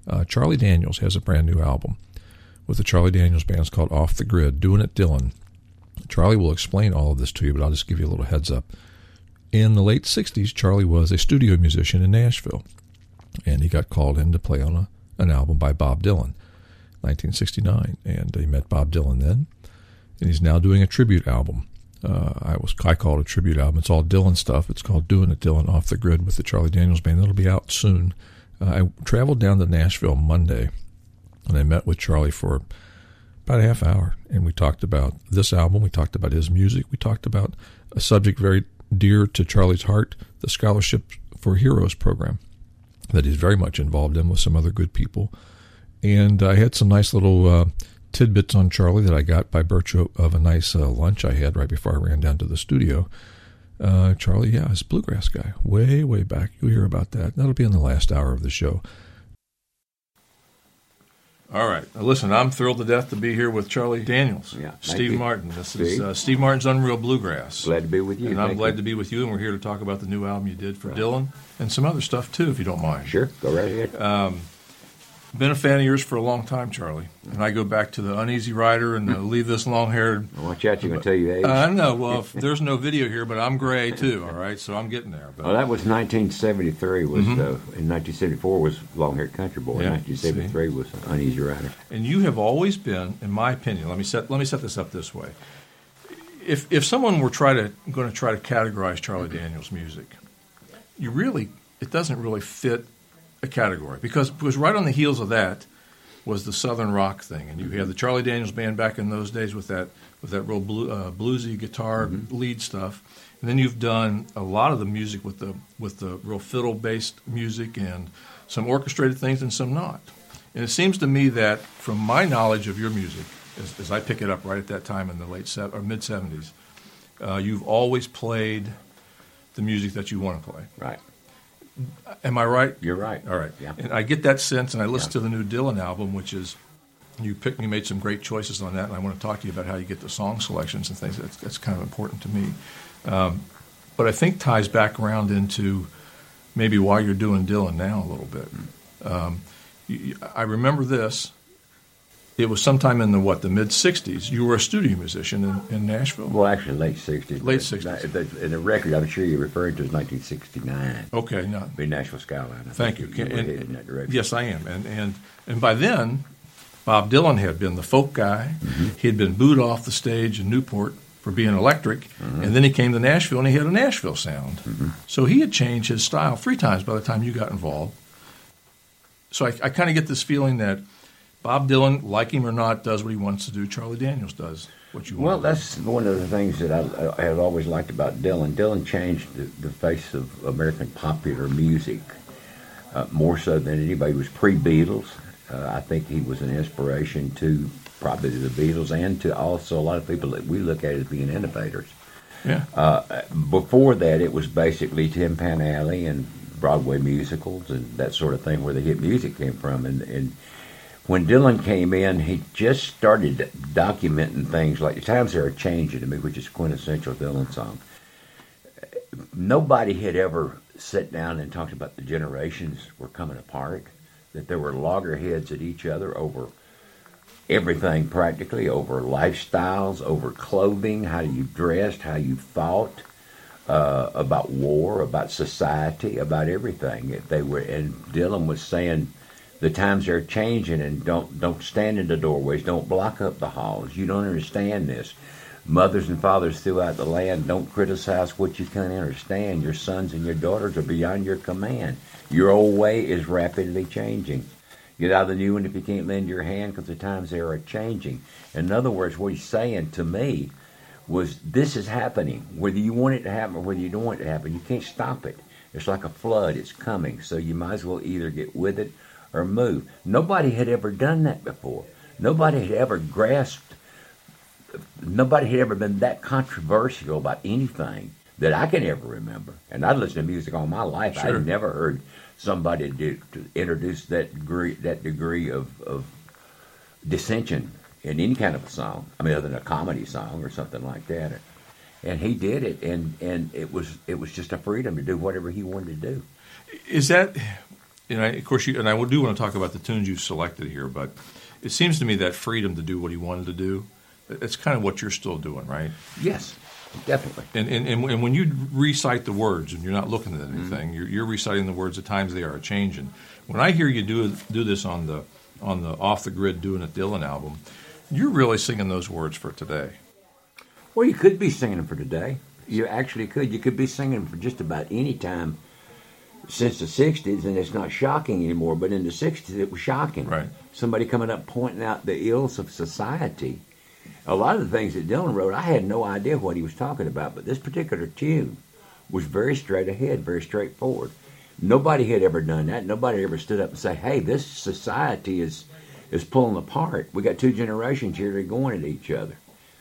Charlie Daniels has a brand new album with the Charlie Daniels Band. It's called Off the Grid, Doing It Dylan. Charlie will explain all of this to you, but I'll just give you a little heads up. In the late 60s, Charlie was a studio musician in Nashville, and he got called in to play on an album by Bob Dylan, 1969, and he met Bob Dylan then, and he's now doing a tribute album. I call it a tribute album. It's all Dylan stuff. It's called Doing It Dylan, Off the Grid with the Charlie Daniels Band. It'll be out soon. I traveled down to Nashville Monday, and I met with Charlie for about a half hour, and we talked about this album. We talked about his music. We talked about a subject very dear to Charlie's heart, the Scholarship for Heroes program that he's very much involved in with some other good people. And I had some nice little tidbits on Charlie that I got by virtue of a nice lunch I had right before I ran down to the studio. Charlie, yeah, is a bluegrass guy, way, way back. You'll hear about that. That'll be in the last hour of the show. All right. Now listen, I'm thrilled to death to be here with Charlie Daniels. Yeah, Steve Martin. This is Steve Martin's Unreal Bluegrass. Glad to be with you. And I'm glad to be with you, and we're here to talk about the new album you did for Dylan and some other stuff, too, if you don't mind. Sure. Go right ahead. Been a fan of yours for a long time, Charlie. And I go back to the Uneasy Rider and the Leave This Long-Haired. Watch out, you're going to tell you age. I know. Well, there's no video here, but I'm gray, too, all right? So I'm getting there. But, well, that was 1973. In 1974 was Long-Haired Country Boy. Yeah, 1973 was Uneasy Rider. And you have always been, in my opinion, let me set this up this way. If someone were going to try to categorize Charlie Daniels' music, it doesn't really fit a category because right on the heels of that was the Southern rock thing, and you had the Charlie Daniels Band back in those days with that real bluesy guitar lead stuff, and then you've done a lot of the music with the real fiddle based music and some orchestrated things and some not. And it seems to me that from my knowledge of your music, as I pick it up right at that time in the mid '70s, you've always played the music that you want to play. Right. Am I right? You're right. All right. Yeah. And I get that sense, and I listened to the new Dylan album, which is you made some great choices on that, and I want to talk to you about how you get the song selections and things. That's kind of important to me. But I think ties back around into maybe why you're doing Dylan now a little bit. I remember this. It was sometime in the mid-'60s. You were a studio musician in Nashville? Well, actually, late '60s. Late '60s. And the record I'm sure you're referring to is 1969. Okay, no. Be Nashville Skyline. Thank you. You're headed in that direction. Yes, I am. And by then, Bob Dylan had been the folk guy. He had been booed off the stage in Newport for being electric, and then he came to Nashville, and he had a Nashville sound. So he had changed his style 3 times by the time you got involved. So I kind of get this feeling that Bob Dylan, like him or not, does what he wants to do. Charlie Daniels does what you want. Well, that's one of the things that I have always liked about Dylan. Dylan changed the face of American popular music more so than anybody. He was pre-Beatles. I think he was an inspiration to probably the Beatles and to also a lot of people that we look at as being innovators. Yeah. Before that, it was basically Tin Pan Alley and Broadway musicals and that sort of thing where the hit music came from. And when Dylan came in, he just started documenting things like The Times Are Changing to me, which is a quintessential Dylan song. Nobody had ever sat down and talked about the generations were coming apart, that there were loggerheads at each other over everything practically, over lifestyles, over clothing, how you dressed, how you thought, about war, about society, about everything. And Dylan was saying, the times are changing, and don't stand in the doorways. Don't block up the halls. You don't understand this. Mothers and fathers throughout the land, don't criticize what you can't understand. Your sons and your daughters are beyond your command. Your old way is rapidly changing. Get out of the new one if you can't lend your hand, because the times they are changing. In other words, what he's saying to me was, this is happening. Whether you want it to happen or whether you don't want it to happen, you can't stop it. It's like a flood. It's coming. So you might as well either get with it or move. Nobody had ever done that before. Nobody had ever grasped, nobody had ever been that controversial about anything that I can ever remember. And I'd listened to music all my life. Sure. I'd never heard somebody to introduce that degree of dissension in any kind of a song. I mean, other than a comedy song or something like that. And he did it, and it was just a freedom to do whatever he wanted to do. Is that of course, I do want to talk about the tunes you've selected here, but it seems to me that freedom to do what he wanted to do, it's kind of what you're still doing, right? Yes, definitely. And when you recite the words and you're not looking at anything, you're reciting the words. At times they are changing. When I hear you do this on the Off the Grid Doing It Dylan album, you're really singing those words for today. Well, you could be singing them for today. You actually could. You could be singing them for just about any time since the 60s, and it's not shocking anymore. But in the 60s, it was shocking. Right. Somebody coming up pointing out the ills of society. A lot of the things that Dylan wrote, I had no idea what he was talking about, but this particular tune was very straight ahead, very straightforward. Nobody had ever done that. Nobody ever stood up and say, hey, this society is pulling apart. We got two generations here that are going at each other.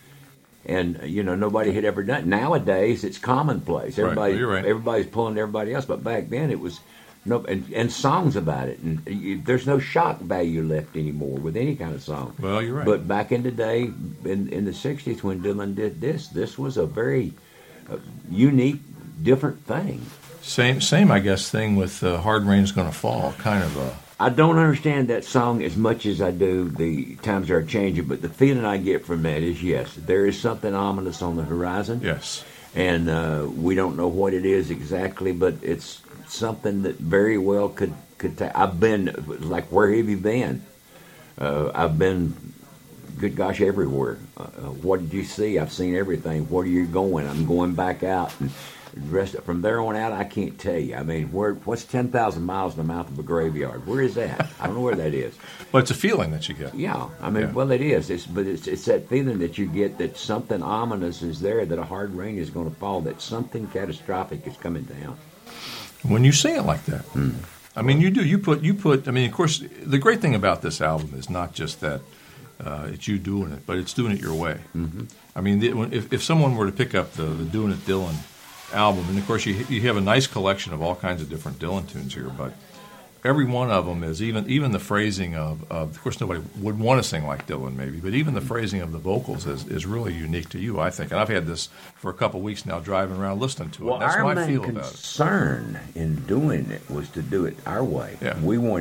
And, nobody had ever done it. Nowadays, it's commonplace. Right. You're right. Everybody's pulling everybody else. But back then, it was and songs about it. And there's no shock value left anymore with any kind of song. Well, you're right. But back in the day, in the 60s, when Dylan did this was a very unique, different thing. Same, I guess, thing with Hard Rain's Gonna Fall, kind of a... I don't understand that song as much as I do the Times Are Changing, but the feeling I get from that is, yes, there is something ominous on the horizon. Yes. And we don't know what it is exactly, but it's something that very well could take. I've been, like, where have you been? I've been, good gosh, everywhere. What did you see? I've seen everything. Where are you going? I'm going back out. And the rest from there on out, I can't tell you. I mean, what's 10,000 miles in the mouth of a graveyard? Where is that? I don't know where that is. Well, it's a feeling that you get. Yeah, I mean, well, it is. It's that feeling that you get that something ominous is there, that a hard rain is going to fall, that something catastrophic is coming down. When you sing it like that, I mean, you do. You put. I mean, of course, the great thing about this album is not just that it's you doing it, but it's doing it your way. Mm-hmm. I mean, if someone were to pick up the Doing It Dylan album, and of course you have a nice collection of all kinds of different Dylan tunes here, but every one of them is even the phrasing of course nobody would want to sing like Dylan maybe, but even the phrasing of the vocals is really unique to you, I think. And I've had this for a couple of weeks now, driving around listening to it. Well, That's our my main feel about it. concern in doing it was to do it our way. Yeah.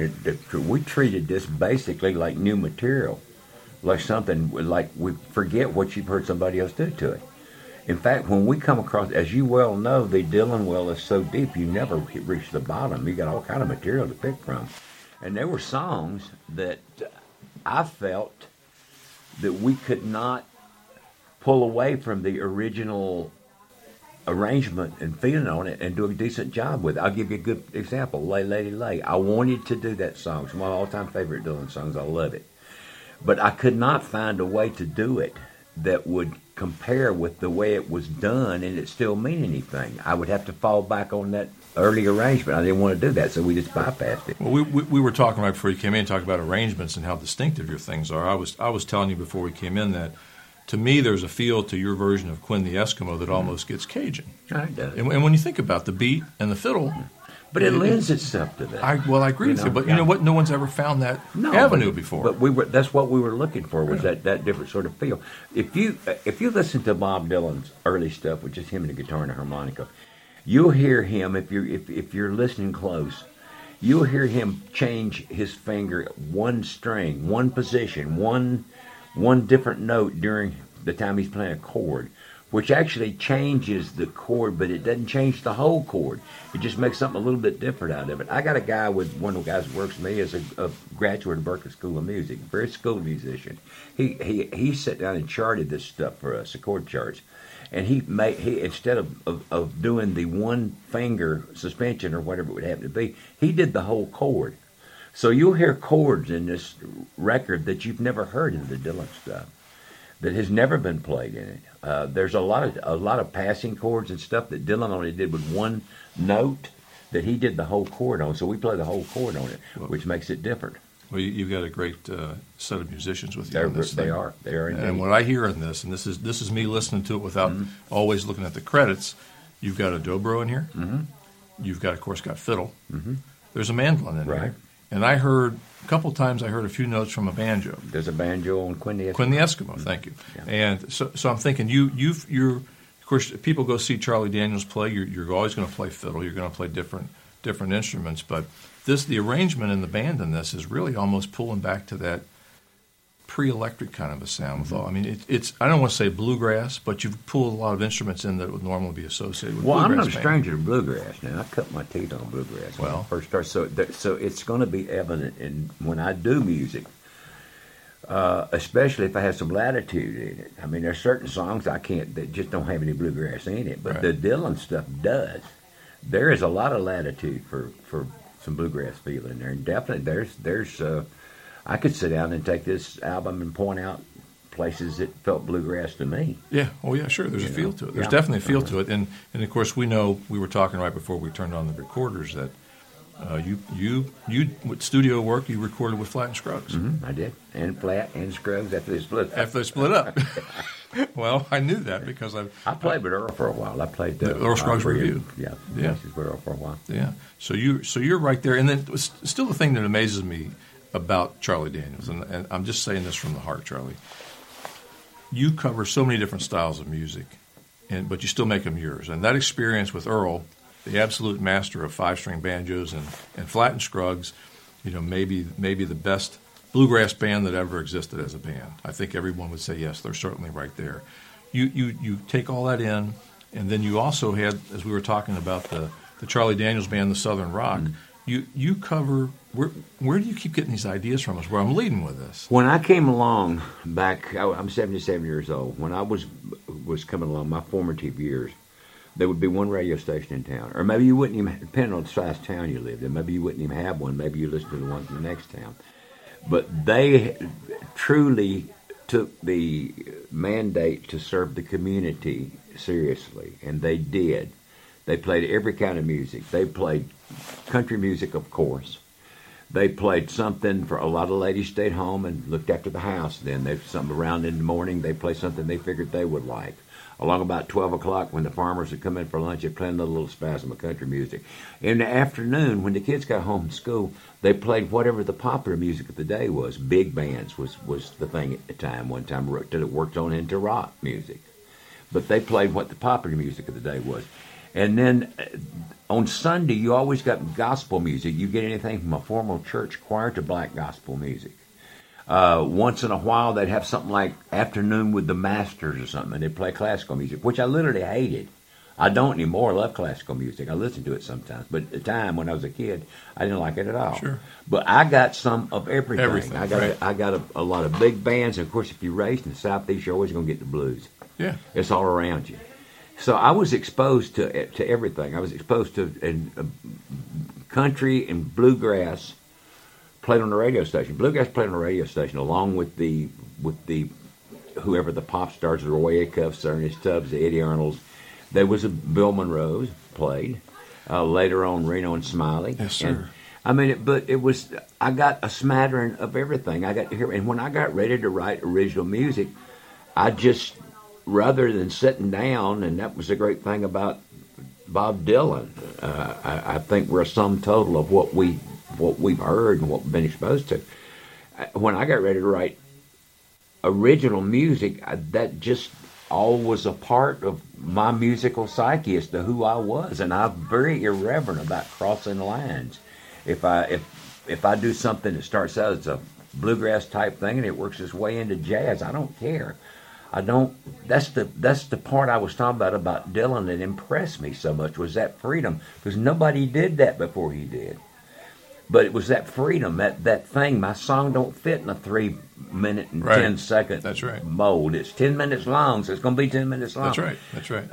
We treated this basically like new material, like something like we forget what you've heard somebody else do to it. In fact, when we come across, as you well know, the Dylan well is so deep you never reach the bottom. You got all kind of material to pick from. And there were songs that I felt that we could not pull away from the original arrangement and feeling on it and do a decent job with it. I'll give you a good example, Lay Lady Lay. I wanted to do that song. It's one of my all-time favorite Dylan songs. I love it. But I could not find a way to do it that would compare with the way it was done and it still mean anything. I would have to fall back on that early arrangement. I didn't want to do that, so we just bypassed it. Well, we were talking right before you came in, talking about arrangements and how distinctive your things are. I was telling you before we came in that, to me, there's a feel to your version of Quinn the Eskimo that almost gets Cajun. It does. And when you think about the beat and the fiddle... But it lends itself to that. I agree with you. But you know what? No one's ever found that avenue before. But that's what we were looking for, was that different sort of feel. If you listen to Bob Dylan's early stuff, which is him and the guitar and the harmonica, you'll hear him, if you're listening close, you'll hear him change his finger one string, one position, one different note during the time he's playing a chord, which actually changes the chord, but it doesn't change the whole chord. It just makes something a little bit different out of it. I got a guy one of the guys that works with me is a graduate of Berklee School of Music, very skilled musician. He sat down and charted this stuff for us, the chord charts. And he instead of doing the one finger suspension or whatever it would happen to be, he did the whole chord. So you'll hear chords in this record that you've never heard in the Dylan stuff, that has never been played in it. There's a lot of passing chords and stuff that Dylan only did with one note that he did the whole chord on. So we play the whole chord on it, which makes it different. Well, you've got a great set of musicians with you on this thing. They are indeed. And what I hear in this, and this is me listening to it without always looking at the credits, you've got a dobro in here. Mm-hmm. You've got, of course, fiddle. Mm-hmm. There's a mandolin in here. And I heard a couple times. I heard a few notes from a banjo. There's a banjo on Quinn the Eskimo. Quinn the Eskimo, thank you. Yeah. And so I'm thinking you're of course people go see Charlie Daniels play. You're always going to play fiddle. You're going to play different instruments. But the arrangement in the band in this is really almost pulling back to that pre-electric kind of a sound. With all, I mean, it's I don't want to say bluegrass, but you've pulled a lot of instruments in that would normally be associated with bluegrass. Well, I'm no stranger to bluegrass. Now I cut my teeth on bluegrass when I first started, so it's going to be evident in when I do music, especially if I have some latitude in it. I mean, there's certain songs I can't that just don't have any bluegrass in it, but the Dylan stuff does. There is a lot of latitude for some bluegrass feel in there, and definitely there's I could sit down and take this album and point out places that felt bluegrass to me. Yeah, oh yeah, sure. There's a feel to it. There's definitely a feel to it, and of course we know we were talking right before we turned on the recorders that you with studio work you recorded with Flatt and Scruggs. Mm-hmm, I did, and Flatt and Scruggs after they split up. After they split up. Well, I knew that because I played with Earl for a while. I played the Earl Scruggs Revue. Yeah, with Earl for a while. Yeah, so you're right there, and then still the thing that amazes me about Charlie Daniels, and I'm just saying this from the heart, Charlie. You cover so many different styles of music, but you still make them yours. And that experience with Earl, the absolute master of 5-string banjos and Flatt and Scruggs, maybe the best bluegrass band that ever existed as a band. I think everyone would say yes, they're certainly right there. You take all that in, and then you also had, as we were talking about the Charlie Daniels band, the Southern Rock. Mm-hmm. You cover where do you keep getting these ideas from? Is where I'm leading with this. When I came along back, I'm 77 years old. When I was coming along, my formative years, there would be one radio station in town, or maybe you wouldn't even, depending on the size town you lived in, maybe you wouldn't even have one. Maybe you listened to the one from the next town. But they truly took the mandate to serve the community seriously, and they did. They played every kind of music. They played country music, of course. They played something for a lot of ladies stayed home and looked after the house. Then they something around in the morning. They played something they figured they would like. Along about 12 o'clock when the farmers would come in for lunch, they played a little spasm of country music. In the afternoon, when the kids got home from school, they played whatever the popular music of the day was. Big bands was the thing at the time. One time it worked on into rock music. But they played what the popular music of the day was. And then on Sunday, you always got gospel music. You get anything from a formal church choir to black gospel music. Once in a while, they'd have something like Afternoon with the Masters or something, and they'd play classical music, which I literally hated. I don't anymore. I love classical music. I listen to it sometimes. But at the time, when I was a kid, I didn't like it at all. Sure. But I got some of everything. I got a lot of big bands. And, of course, if you're raised in the Southeast, you're always going to get the blues. Yeah. It's all around you. So I was exposed to everything. I was exposed to country and bluegrass played on the radio station. Bluegrass played on the radio station along with the whoever the pop stars, the Roy Acuffs, Ernest Tubbs, the Eddie Arnolds. There was a Bill Monroe played. Later on, Reno and Smiley. Yes, sir. And, I got a smattering of everything. I got to hear, and when I got ready to write original music, I just, rather than sitting down, and that was the great thing about Bob Dylan. I think we're a sum total of what we've heard and what we've been exposed to. When I got ready to write original music, that just all was a part of my musical psyche as to who I was, and I'm very irreverent about crossing lines. If I do something that starts out as a bluegrass type thing and it works its way into jazz, I don't care. That's the part I was talking about Dylan that impressed me so much, was that freedom, because nobody did that before he did. But it was that freedom, that thing. My song don't fit in a 3-minute and 10-second That's right. mold. It's 10 minutes long, so it's going to be 10 minutes long. That's right.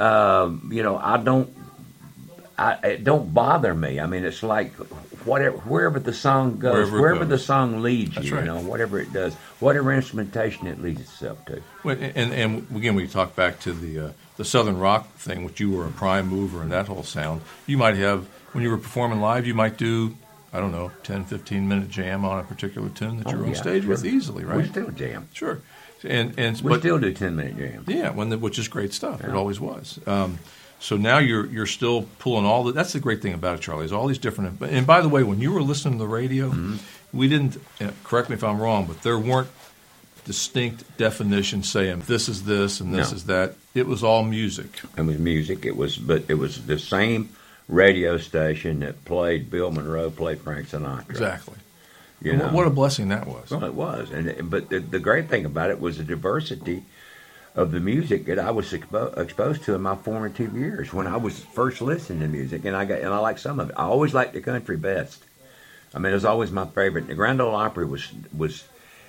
It don't bother me. I mean, it's like wherever the song goes, wherever the song leads you, right. Whatever it does, whatever instrumentation it leads itself to. Well, and again, we talk back to the Southern Rock thing, which you were a prime mover in that whole sound. You might have, when you were performing live, you might do, I don't know, 10, 15-minute jam on a particular tune that you're on stage with easily, right? We still jam. Sure. We still do 10-minute jams. Yeah, which is great stuff. Yeah. It always was. So now you're still pulling all the. That's the great thing about it, Charlie. Is all these different. And by the way, when you were listening to the radio, we didn't. Correct me if I'm wrong, but there weren't distinct definitions saying this is this and this is that. It was all music. It was music. But it was the same radio station that played Bill Monroe, played Frank Sinatra. Exactly. You know? What a blessing that was. Well, it was, but the great thing about it was the diversity of the music that I was exposed to in my formative years when I was first listening to music, and I like some of it. I always liked the country best. I mean, it was always my favorite. The Grand Ole Opry was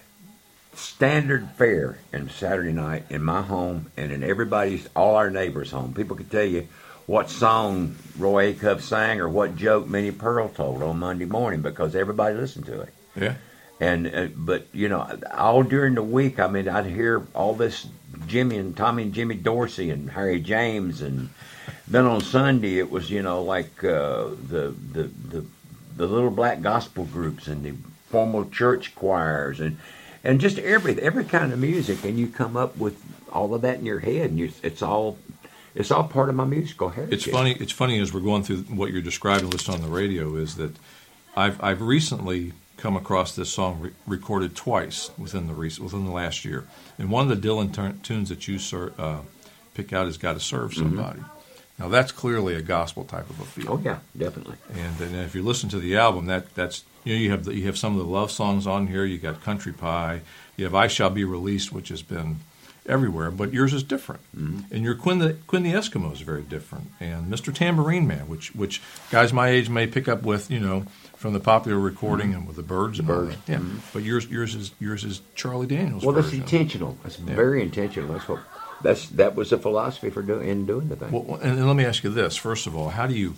standard fare on Saturday night in my home and in all our neighbors' home. People could tell you what song Roy Acuff sang or what joke Minnie Pearl told on Monday morning because everybody listened to it. Yeah. But you know, all during the week, I mean, I'd hear all this Tommy and Jimmy Dorsey and Harry James, and then on Sunday it was, you know, like the little black gospel groups and the formal church choirs and just every kind of music, and you come up with all of that in your head, and it's all part of my musical heritage. It's funny as we're going through what you're describing, listening on the radio, is that I've recently come across this song recorded twice within the last year, and one of the Dylan tunes that you pick out is "Got to Serve Somebody." Mm-hmm. Now that's clearly a gospel type of a feel. Oh yeah, definitely. And if you listen to the album, that's you have some of the love songs on here. You got "Country Pie," you have "I Shall Be Released," which has been everywhere, but yours is different. Mm-hmm. And your Quinn the Eskimo is very different, and Mr. Tambourine Man, which guys my age may pick up with, you know, from the popular recording and with the Byrds and all that. Yeah, but yours is Charlie Daniels. Well, version. That's intentional. That's very intentional. That was the philosophy for doing the thing. Well, and let me ask you this: first of all, how did you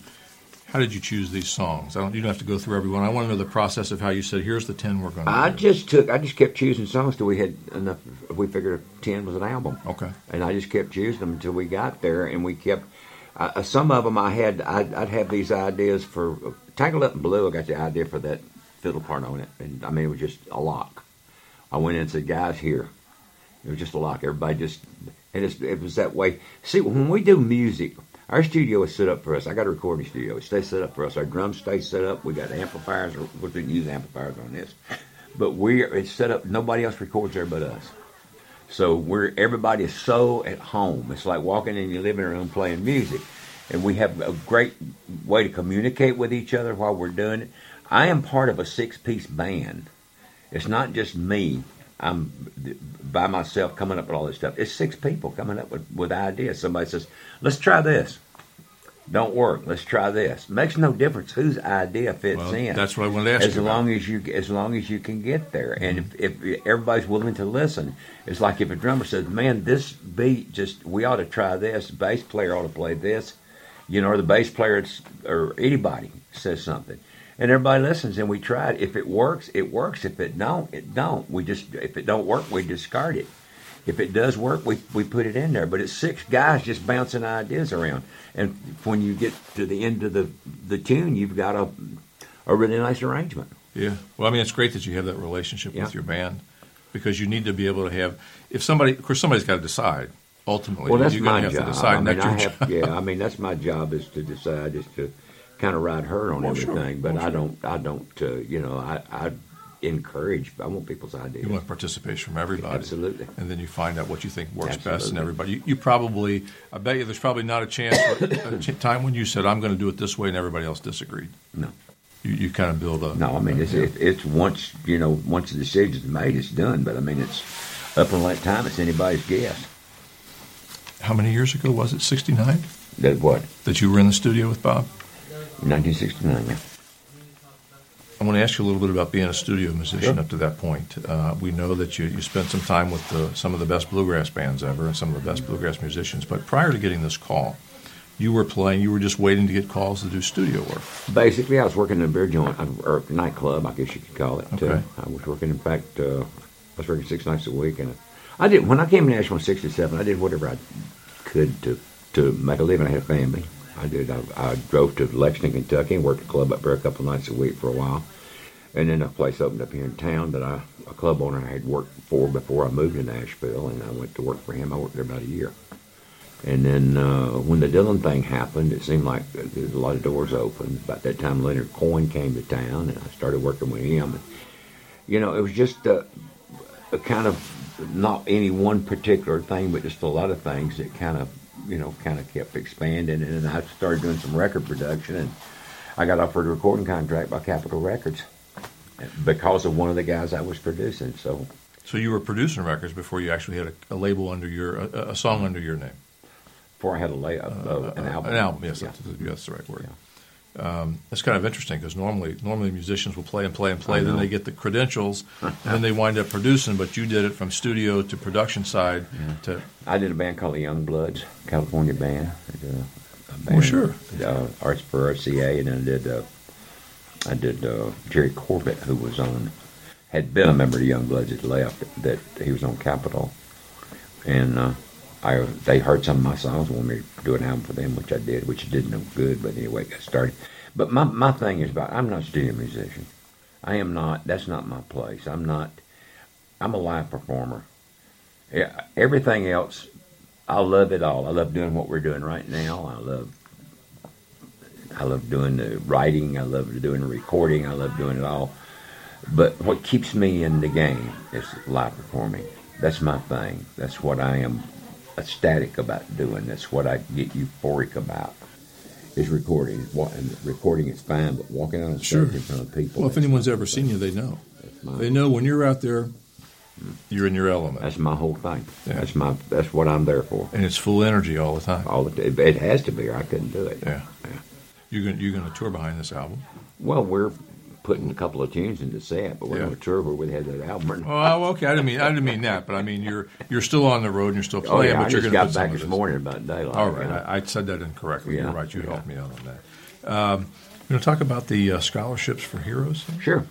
choose these songs? You don't have to go through every one. I want to know the process of how you said, "Here's the 10 we're going to." I just kept choosing songs till we had enough. We figured 10 was an album. Okay. And I just kept choosing them until we got there, and we kept. Some of them I'd have these ideas for Tangled Up in Blue. I got the idea for that fiddle part on it, and I mean it was just a lock. I went in and said, "Guys, here." It was just a lock. Everybody just, and it was that way. See, when we do music, our studio is set up for us. I got a recording studio. It stays set up for us. Our drums stay set up. We got amplifiers. We didn't use amplifiers on this, but it's set up. Nobody else records there but us. So everybody is so at home. It's like walking in your living room playing music, and we have a great way to communicate with each other while we're doing it. I am part of a 6-piece band. It's not just me. I'm by myself coming up with all this stuff. It's 6 people coming up with ideas. Somebody says, "Let's try this." Don't work. Let's try this. Makes no difference whose idea fits in. That's what I wanted to ask you about. As long as you can get there, and if everybody's willing to listen, it's like if a drummer says, "Man, this beat we ought to try this. The bass player ought to play this," you know, or the bass player or anybody says something. And everybody listens, and we try it. If it works, it works. If it don't, it don't. If it don't work, we discard it. If it does work, we put it in there. But it's 6 guys just bouncing ideas around. And when you get to the end of the tune, you've got a really nice arrangement. Yeah. Well, I mean, it's great that you have that relationship with your band, because you need to be able to have. Of course, somebody's got to decide. Ultimately, well, that's you're my going to have job. to decide. I mean, that's my job, is to decide, is to kind of ride herd on everything. Sure. But I don't. You know, I encourage. I want people's ideas. You want participation from everybody. Absolutely. And then you find out what you think works best in everybody. You probably, I bet you, there's probably not a time when you said, "I'm going to do it this way," and everybody else disagreed. No. You kind of build up. No, I mean it's once the decision's made, it's done. But I mean, it's up on that time. It's anybody's guess. How many years ago was it? 69. That what? That you were in the studio with Bob. 1969. Yeah. I want to ask you a little bit about being a studio musician up to that point. We know that you spent some time with some of the best bluegrass bands ever and some of the best bluegrass musicians. But prior to getting this call, you were just waiting to get calls to do studio work. Basically, I was working in a beer joint, or nightclub, I guess you could call it. Okay. I was working, in fact, I was working 6 nights a week. And when I came to Nashville in 1967, I did whatever I could to make a living. I had a family. I drove to Lexington, Kentucky, and worked a club up there a couple of nights a week for a while. And then a place opened up here in town that a club owner I had worked for before I moved to Nashville, and I went to work for him. I worked there about a year. And then when the Dylan thing happened, it seemed like there was a lot of doors open. About that time, Leonard Cohen came to town, and I started working with him. And, you know, it was just a kind of not any one particular thing, but just a lot of things that kind of kind of kept expanding, and then I started doing some record production, and I got offered a recording contract by Capitol Records because of one of the guys I was producing. So you were producing records before you actually had a label under a song under your name. Before I had an album. An album, yes, Yeah. that's the right word. Yeah. It's kind of interesting because normally musicians will play and play and I play, then know. they get the credentials, and then they wind up producing. But you did it from studio to production side. To I did a band called the Young Bloods, California band. I did a band, Oh, sure. Arts for RCA, and then I did Jerry Corbett, who had been a member of the Young Bloods, had left, that he was on Capitol, and they heard some of my songs, wanted me to do an album for them, which I did, which did no good, but anyway, it got started. But my thing is I'm not a studio musician. I am not. That's not my place. I'm a live performer. Yeah, everything else, I love it all. I love doing what we're doing right now. I love doing the writing. I love doing the recording. I love doing it all. But what keeps me in the game is live performing. That's my thing. That's what I am ecstatic about doing. That's what I get euphoric about. Is recording. And recording is fine, but walking out on stage in front of people. Well, if anyone's ever seen you, they know. They know when you're out there, you're in your element. That's my whole thing. Yeah. That's what I'm there for. And it's full energy all the time. It has to be, or I couldn't do it. Yeah. You're going to tour behind this album? Well, we're putting a couple of tunes in the set, but we're going to tour where we had that album. Oh, okay. I didn't mean that, but I mean you're still on the road and you're still playing. I but you're just going got back this morning about daylight. All right, I said that incorrectly. Yeah. You're right. You helped me out on that. You want to talk about the scholarships for heroes? Sure.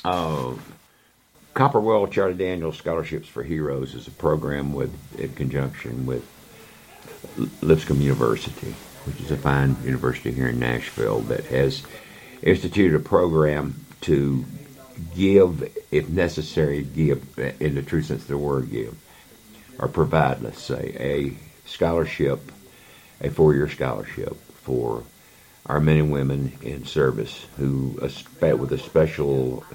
Copperwell Charlie Daniels Scholarships for Heroes is a program in conjunction with Lipscomb University, which is a fine university here in Nashville that has instituted a program to give, if necessary, give, in the true sense of the word, give, or provide, let's say, a scholarship, a 4-year scholarship for our men and women in service who, with a special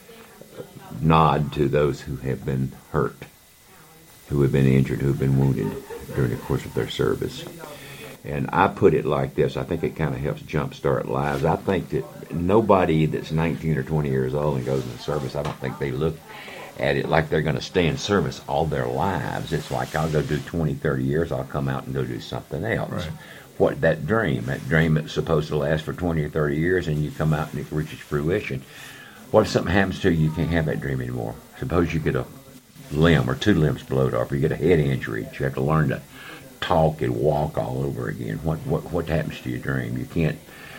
nod to those who have been hurt, who have been injured, who have been wounded during the course of their service. And I put it like this. I think it kind of helps jumpstart lives. I think that nobody that's 19 or 20 years old and goes into service, I don't think they look at it like they're going to stay in service all their lives. It's like I'll go do 20, 30 years, I'll come out and go do something else. Right. What that dream that's supposed to last for 20 or 30 years, and you come out and it reaches fruition. What if something happens to you, you can't have that dream anymore? Suppose you get a limb or 2 limbs blowed off, or you get a head injury, you have to learn to talk and walk all over again. What happens to your dream? You can't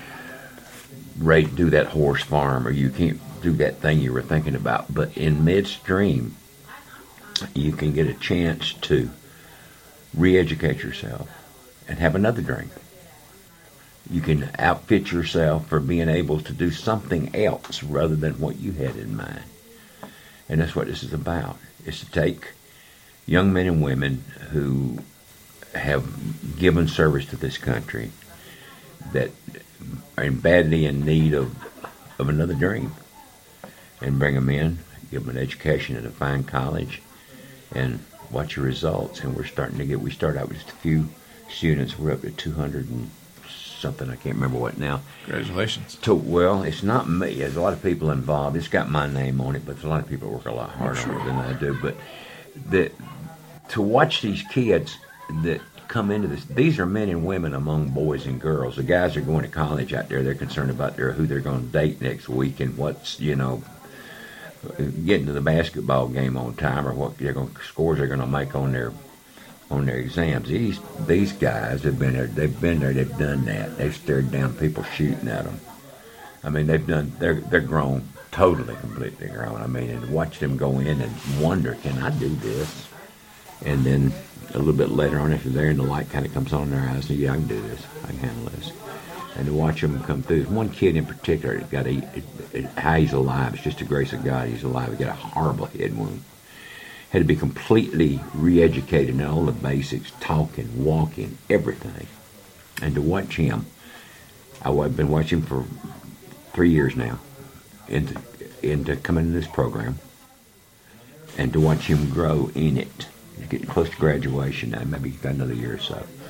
do that horse farm, or you can't do that thing you were thinking about. But in midstream, you can get a chance to re-educate yourself and have another dream. You can outfit yourself for being able to do something else rather than what you had in mind. And that's what this is about. It's to take young men and women who have given service to this country that are badly in need of another dream, and bring them in, give them an education at a fine college, and watch your results. And we start out with just a few students. We're up to 200 and something. I can't remember what now. Congratulations. Well, it's not me. There's a lot of people involved. It's got my name on it, but there's a lot of people that work a lot harder on it than I do. But to watch these kids that come into this, these are men and women among boys and girls. The guys are going to college out there. They're concerned about who they're going to date next week and what's, getting to the basketball game on time, or what scores they're going to make on their exams. These guys have been there. They've done that. They've stared down people shooting at them. I mean, they're grown, totally, completely grown. I mean, and watch them go in and wonder, can I do this? And then a little bit later on, after they're in, the light kind of comes on in their eyes, and yeah, I can do this. I can handle this. And to watch them come through. One kid in particular, how he's alive, it's just the grace of God he's alive. He got a horrible head wound. Had to be completely re-educated in all the basics, talking, walking, everything. And to watch him, I've been watching him for 3 years now, into coming into this program, and to watch him grow in it. He's getting close to graduation now, maybe another year or so.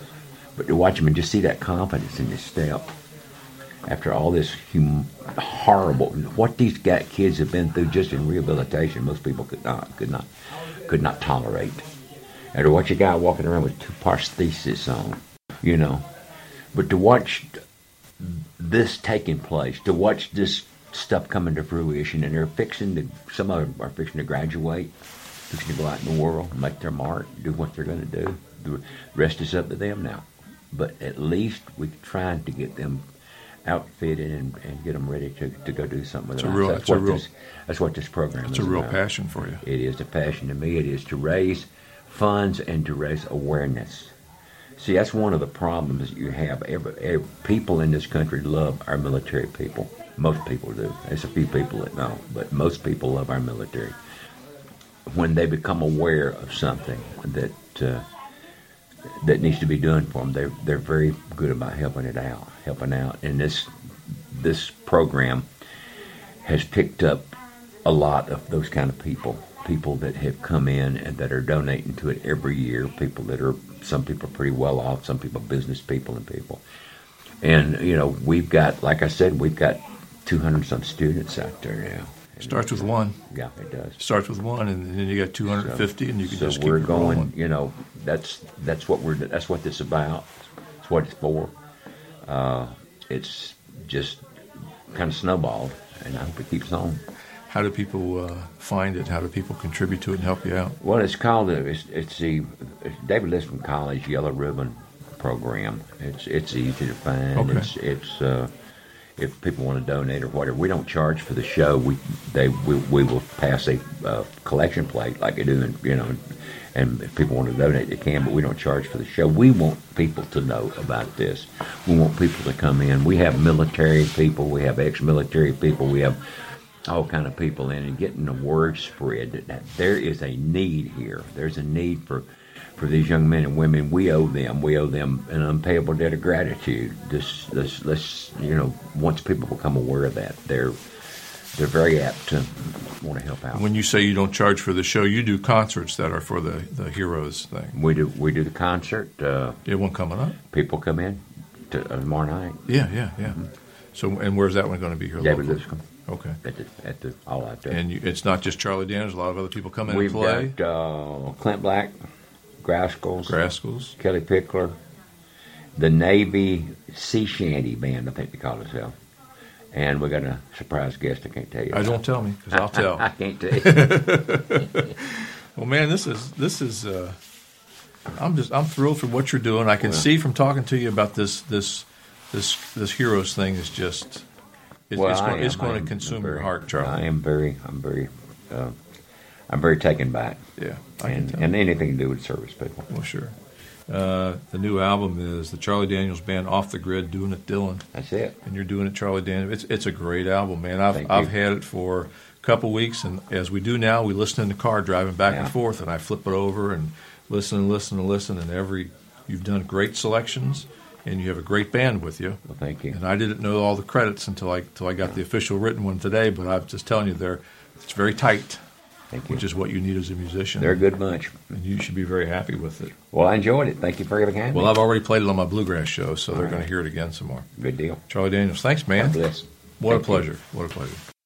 But to watch him and just see that confidence in his step after all this horrible, what these kids have been through just in rehabilitation, most people could not tolerate. And to watch a guy walking around with 2 prostheses on, you know. But to watch this taking place, to watch this stuff coming to fruition, and some of them are fixing to graduate, fixing to go out in the world, make their mark, do what they're going to do. The rest is up to them now. But at least we're trying to get them outfitted and get them ready to go do something with their lives. That's what this program is. It's a real about. Passion for you. It is a passion to me. It is to raise funds and to raise awareness. See, that's one of the problems that you have. People in this country love our military people. Most people do. There's a few people that don't, but most people love our military. When they become aware of something that needs to be done for them, they're very good about helping out. And this program has picked up a lot of those kind of people that have come in and that are donating to it every year. Some people are pretty well off, some people business people and people. And we've got, like I said, 200 some students out there now. Starts with one. Yeah, it does. Starts with one, and then you got 250, and you can just keep we're it going. rolling. That's what this is about. That's what it's for. It's just kind of snowballed, and I hope it keeps on. How do people find it? How do people contribute to it and help you out? Well, it's called it's the David Lipscomb College Yellow Ribbon Program. It's easy to find. Okay. It's if people want to donate or whatever, we don't charge for the show. We will pass a collection plate like they do, and if people want to donate, they can. But we don't charge for the show. We want people to know about this. We want people to come in. We have military people. We have ex-military people. We have all kind of people in, and getting the word spread that there is a need here. There's a need for these young men and women. We owe them an unpayable debt of gratitude. Once people become aware of that, they're very apt to want to help out. When you say you don't charge for the show, you do concerts that are for the heroes thing. We do the concert. You have one coming up? People come in tomorrow night. Yeah. Mm-hmm. So, and where's that one going to be here? David Lipscomb. Okay. At the all out there. And it's not just Charlie Daniels. A lot of other people come in and play. We've got Clint Black, Graskels, Kelly Pickler, the Navy Sea Shanty Band, I think they call themselves. And we got a surprise guest I can't tell you about. Don't tell me, because I'll tell. I can't tell you. Well, man, this is. I'm thrilled for what you're doing. I can see from talking to you about this heroes thing is just. It's going to consume your heart, Charlie. I'm very taken back. Yeah, and anything to do with service people. Well, sure. The new album is the Charlie Daniels Band, Off the Grid, Doing It Dylan. That's it. And you're doing it, Charlie Daniels. It's a great album, man. I've had it for a couple weeks, and as we do now, we listen in the car driving back and forth, and I flip it over and listen, and you've done great selections. And you have a great band with you. Well, thank you. And I didn't know all the credits until I got the official written one today. But I'm just telling you, it's very tight. Thank you. Which is what you need as a musician. They're a good bunch. And you should be very happy with it. Well, I enjoyed it. Thank you for having me. Well, I've already played it on my Bluegrass show, so they're going to hear it again some more. Good deal. Charlie Daniels, thanks, man. God bless. What a pleasure. What a pleasure.